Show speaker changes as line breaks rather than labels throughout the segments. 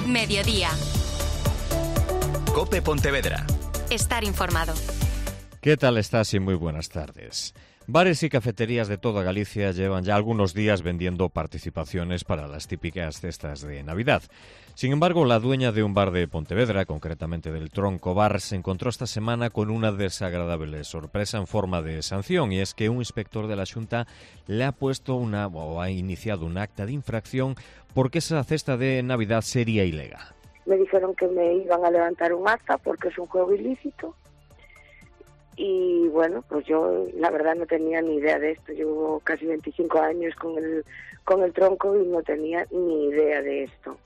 Mediodía.
COPE Pontevedra.
Estar informado.
¿Qué tal estás y muy buenas tardes? Bares y cafeterías de toda Galicia llevan ya algunos días vendiendo participaciones para las típicas cestas de Navidad. Sin embargo, la dueña de un bar de Pontevedra, concretamente del Tronco Bar, se encontró esta semana con una desagradable sorpresa en forma de sanción, y es que un inspector de la Xunta le ha ha iniciado un acta de infracción porque esa cesta de Navidad sería ilegal.
Me dijeron que me iban a levantar un acta porque es un juego ilícito. Y bueno, pues yo la verdad no tenía ni idea de esto. Llevo casi 25 años con el tronco y no tenía ni idea de esto.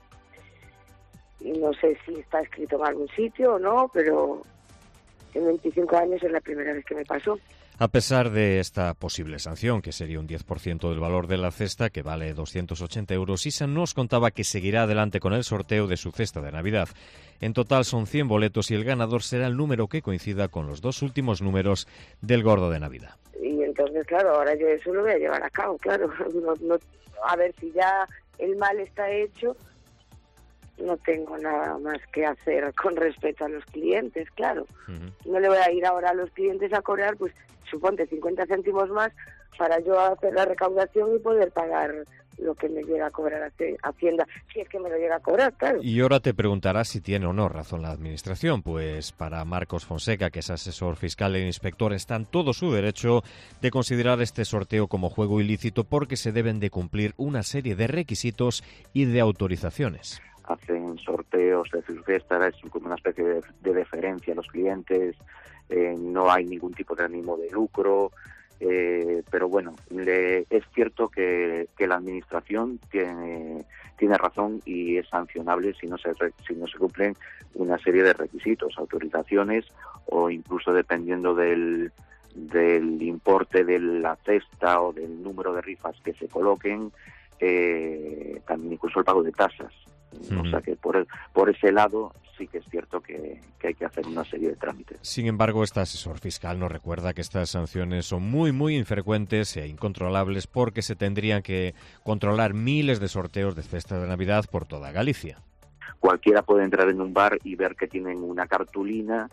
Y no sé si está escrito en algún sitio o no, pero en 25 años es la primera vez que me pasó.
A pesar de esta posible sanción, que sería un 10% del valor de la cesta, que vale 280 euros, Isa nos contaba que seguirá adelante con el sorteo de su cesta de Navidad. En total son 100 boletos y el ganador será el número que coincida con los dos últimos números del gordo de Navidad.
Y entonces, claro, ahora yo eso lo voy a llevar a cabo, claro. A ver si ya el mal está hecho, no tengo nada más que hacer con respecto a los clientes, claro. No le voy a ir ahora a los clientes a cobrar, pues suponte 50 céntimos más para yo hacer la recaudación y poder pagar lo que me llega a cobrar Hacienda, si es que me lo llega a cobrar, claro.
Y ahora te preguntarás si tiene o no razón la Administración, pues para Marcos Fonseca, que es asesor fiscal e inspector, está en todo su derecho de considerar este sorteo como juego ilícito porque se deben de cumplir una serie de requisitos y de autorizaciones.
Hacen sorteos de sus fiestas, es como una especie de deferencia a los clientes, no hay ningún tipo de ánimo de lucro, pero bueno, es cierto que la Administración tiene razón y es sancionable si no se cumplen una serie de requisitos, autorizaciones o incluso dependiendo del importe de la cesta o del número de rifas que se coloquen, también incluso el pago de tasas. O sea que por ese lado sí que es cierto que hay que hacer una serie de trámites.
Sin embargo, este asesor fiscal nos recuerda que estas sanciones son muy, muy infrecuentes e incontrolables porque se tendrían que controlar miles de sorteos de cesta de Navidad por toda Galicia.
Cualquiera puede entrar en un bar y ver que tienen una cartulina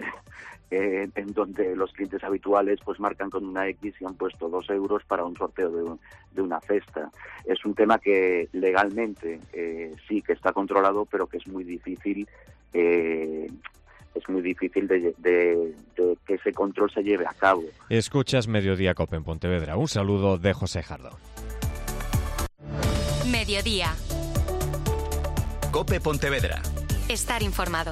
en donde los clientes habituales pues marcan con una X y han puesto 2 euros para un sorteo de una cesta. Es un tema que legalmente sí que está controlado, pero que es muy difícil de que ese control se lleve a cabo.
Escuchas Mediodía COPE en Pontevedra. Un saludo de José Jardo.
Mediodía.
COPE Pontevedra.
Estar informado.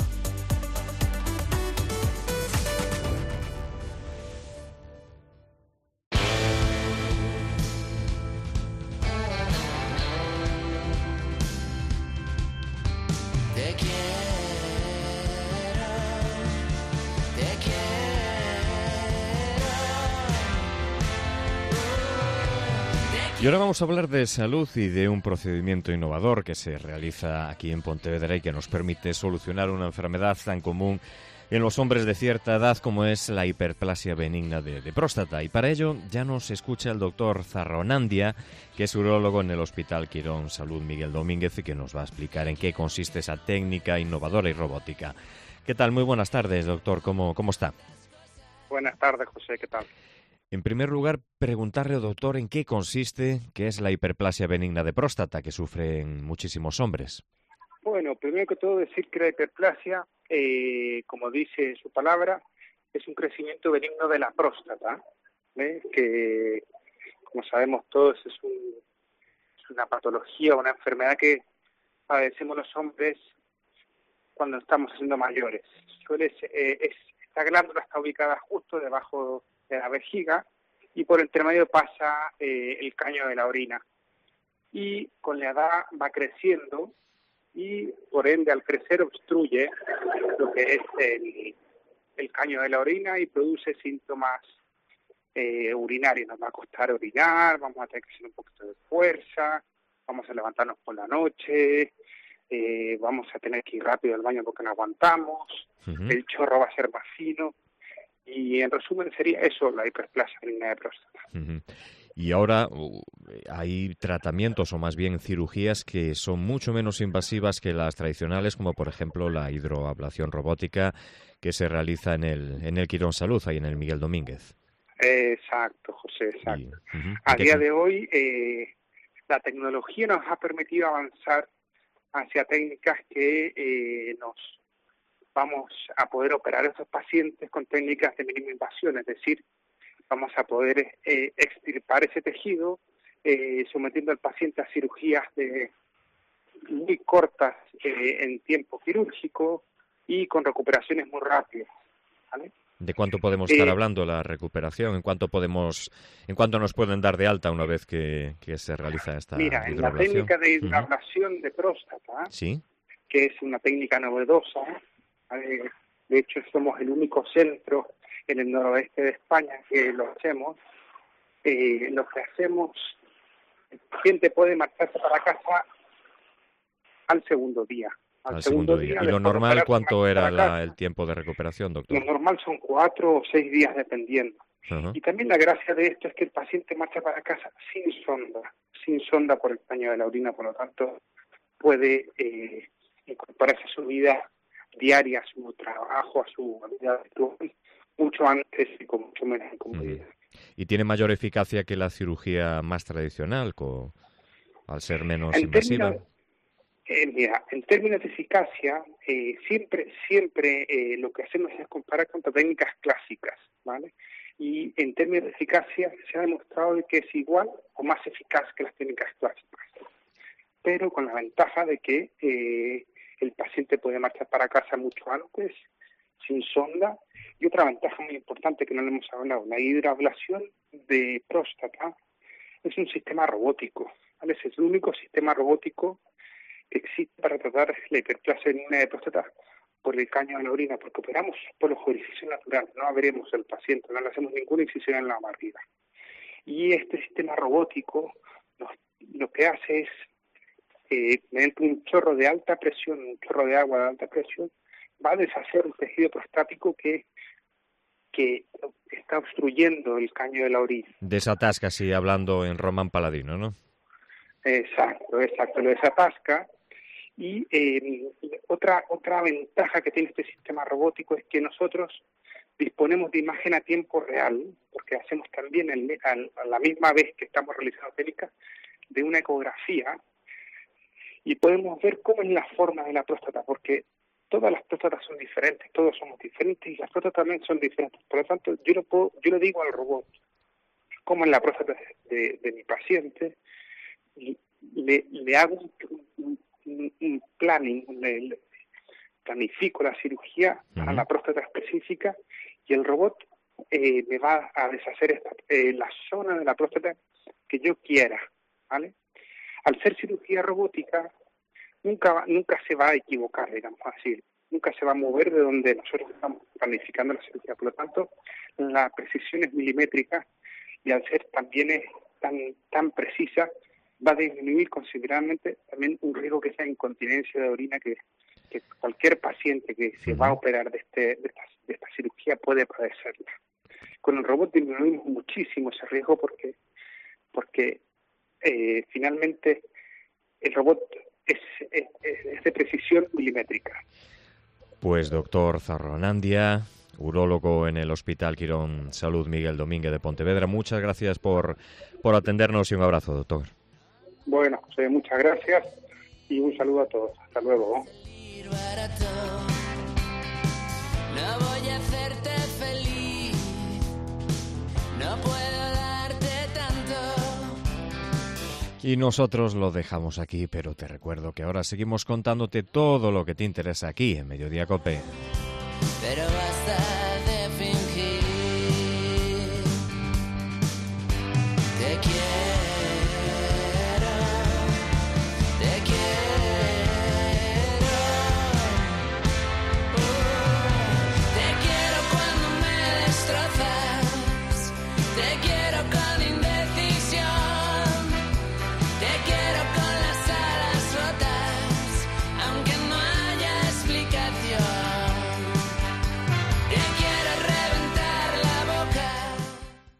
Y ahora vamos a hablar de salud y de un procedimiento innovador que se realiza aquí en Pontevedra y que nos permite solucionar una enfermedad tan común en los hombres de cierta edad como es la hiperplasia benigna de próstata. Y para ello ya nos escucha el doctor Zarraonandia, que es urólogo en el Hospital Quirón Salud Miguel Domínguez y que nos va a explicar en qué consiste esa técnica innovadora y robótica. ¿Qué tal? Muy buenas tardes, doctor. ¿Cómo está?
Buenas tardes, José. ¿Qué tal?
En primer lugar, preguntarle, doctor, en qué consiste, qué es la hiperplasia benigna de próstata que sufren muchísimos hombres.
Bueno, primero que todo decir que la hiperplasia, como dice su palabra, es un crecimiento benigno de la próstata, que, como sabemos todos, es una patología, una enfermedad que padecemos los hombres cuando estamos siendo mayores. Esta glándula está ubicada justo debajo de la vejiga y por entre medio pasa el caño de la orina. Y con la edad va creciendo y por ende al crecer obstruye lo que es el caño de la orina y produce síntomas urinarios. Nos va a costar orinar, vamos a tener que hacer un poquito de fuerza, vamos a levantarnos por la noche, vamos a tener que ir rápido al baño porque no aguantamos, el chorro va a ser más fino. Y en resumen sería eso, la hiperplasia benigna de próstata.
Y ahora hay tratamientos o más bien cirugías que son mucho menos invasivas que las tradicionales, como por ejemplo la hidroablación robótica que se realiza en el Quirón Salud, ahí en el Miguel Domínguez.
Exacto, José, exacto. A día de hoy la tecnología nos ha permitido avanzar hacia técnicas que nos vamos a poder operar a estos pacientes con técnicas de mínima invasión, es decir, vamos a poder extirpar ese tejido sometiendo al paciente a cirugías muy cortas en tiempo quirúrgico y con recuperaciones muy rápidas, ¿vale?
¿De cuánto podemos estar hablando la recuperación? ¿En cuánto nos pueden dar de alta una vez que se realiza esta hidroablación?
En la técnica de hidroablación de próstata,
¿sí?,
que es una técnica novedosa, de hecho somos el único centro en el noroeste de España que lo hacemos. Lo que hacemos, el paciente puede marcharse para casa al segundo día.
Al segundo día. ¿Y lo normal cuánto era el tiempo de recuperación, doctor?
Lo normal son 4 o 6 días dependiendo. Uh-huh. Y también la gracia de esto es que el paciente marcha para casa sin sonda por el paño de la orina, por lo tanto puede incorporarse a su vida diaria, a su trabajo, a su vida habitual, mucho antes y con mucho menos incomodidad.
¿Y tiene mayor eficacia que la cirugía más tradicional, al ser menos invasiva?
Mira, en términos de eficacia, siempre lo que hacemos es comparar contra técnicas clásicas, ¿vale? Y en términos de eficacia se ha demostrado que es igual o más eficaz que las técnicas clásicas, pero con la ventaja de que el paciente puede marchar para casa mucho antes, sin sonda, y otra ventaja muy importante que no le hemos hablado, la hidroablación de próstata es un sistema robótico, ¿vale? Es el único sistema robótico que existe para tratar la hiperplasia benigna de próstata por el caño de la orina, porque operamos por los orificios naturales, no abrimos el paciente, no le hacemos ninguna incisión en la barriga. Y este sistema robótico lo que hace es, mediante un chorro de alta presión, un chorro de agua de alta presión, va a deshacer el tejido prostático que está obstruyendo el caño de la orina.
Desatasca, así hablando en Román Paladino, ¿no?
Exacto, lo desatasca. Y otra ventaja que tiene este sistema robótico es que nosotros disponemos de imagen a tiempo real, porque hacemos también a la misma vez que estamos realizando técnicas de una ecografía, y podemos ver cómo es la forma de la próstata, porque todas las próstatas son diferentes, todos somos diferentes y las próstatas también son diferentes. Por lo tanto, yo le digo al robot cómo es la próstata de mi paciente, y le hago un planning, le planifico la cirugía a la próstata específica, y el robot me va a deshacer la zona de la próstata que yo quiera, ¿vale? Al ser cirugía robótica, nunca se va a equivocar, digamos así, nunca se va a mover de donde nosotros estamos planificando la cirugía. Por lo tanto, la precisión es milimétrica, y al ser también tan precisa, va a disminuir considerablemente también un riesgo que sea incontinencia de orina que cualquier paciente que se va a operar de esta cirugía puede padecerla. Con el robot disminuimos muchísimo ese riesgo porque finalmente el robot es de precisión milimétrica.
Pues doctor Zarraonandia, urólogo en el Hospital Quirón Salud Miguel Domínguez de Pontevedra, muchas gracias por atendernos y un abrazo, doctor.
Bueno, José, muchas gracias y un saludo a todos. Hasta luego.
No voy a hacerte feliz, no puedo darte tanto.
Y nosotros lo dejamos aquí, pero te recuerdo que ahora seguimos contándote todo lo que te interesa aquí en Mediodía COPE.
Pero basta de fingir, te quiero.